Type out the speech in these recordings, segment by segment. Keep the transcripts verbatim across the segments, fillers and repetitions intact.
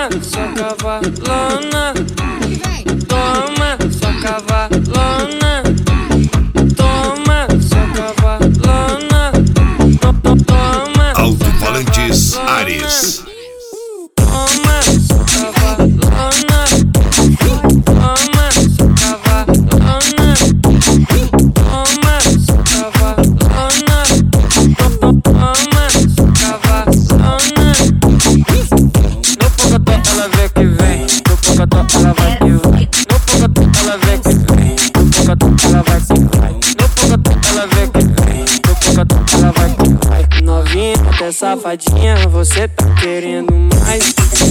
Toma, sua cavalona. Toma, sua cavalona. Toma, sua cavalona. Toma, Alto-falantes Ares. Toma, sua cavalona. Toma, sua cavalona. Toma, sua cavalona. Toma, sua cavalona. No pocotó ela vê que vem. No pocotó ela vai que vai. No pocotó ela vê que vem. No pocotó ela vai que vai. No pocotó ela vê que vem. No pocotó ela vai que vai. Novinha, até safadinha, você tá querendo mais.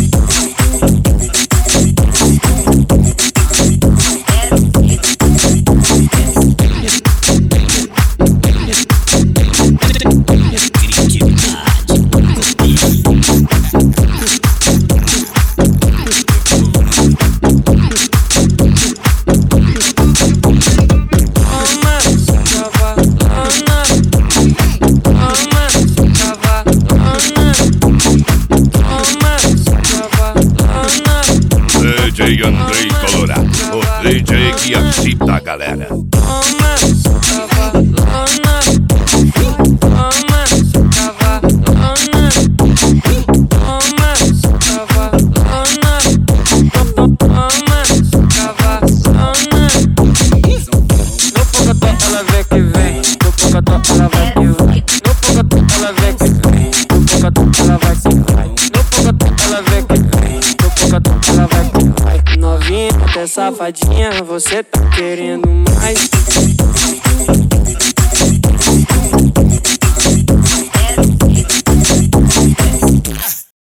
D J Andrei Colorado, o D J que agita a galera. Toma, sua cavalona. Toma, sua cavalona. Toma, sua cavalona. Toma, sua cavalona. No pocotó ela vê que vem. No pocotó ela vai que vai. No pocotó ela vê que vem. No pocotó ela vai que vai. No pocotó ela vê que vem. No pocotó ela vai que vai. Novinha, até safadinha, você tá querendo mais.